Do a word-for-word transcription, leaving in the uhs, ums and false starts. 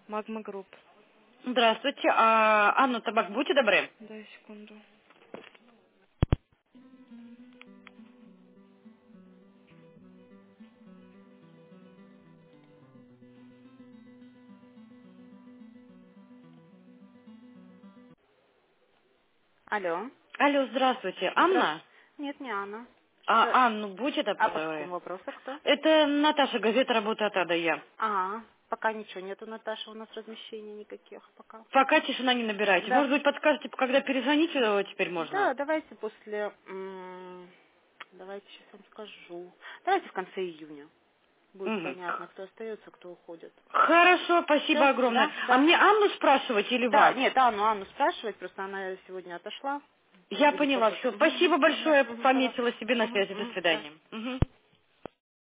Магма Групп. Здравствуйте. А, Анна Табак, будьте добры. Дай секунду. Алло. Алло, здравствуйте. Здравствуйте. Анна? Нет, не Анна. Что? А, Анну, будьте А по какому добры. вопросу кто? Это Наташа, газета «Работа от А до Я». А, пока ничего нету, Наташа, у нас размещений никаких пока. Пока тишина не набирайте. Да. Может быть, подскажете, когда перезвонить э, теперь можно? Да, давайте после... м, Давайте сейчас вам скажу. Давайте в конце июня. Будет Мгм. понятно, кто остается, кто уходит. Хорошо, Все? спасибо огромное. Да, А да. мне Анну спрашивать или Да, вас? нет, Анну, Анну спрашивать, просто она сегодня отошла. Я Будет поняла, работать. все. Угу, Спасибо угу. Да, большое, угу, пометила себе на пожалуйста. Угу, связи. До угу, да. свидания. Мгм.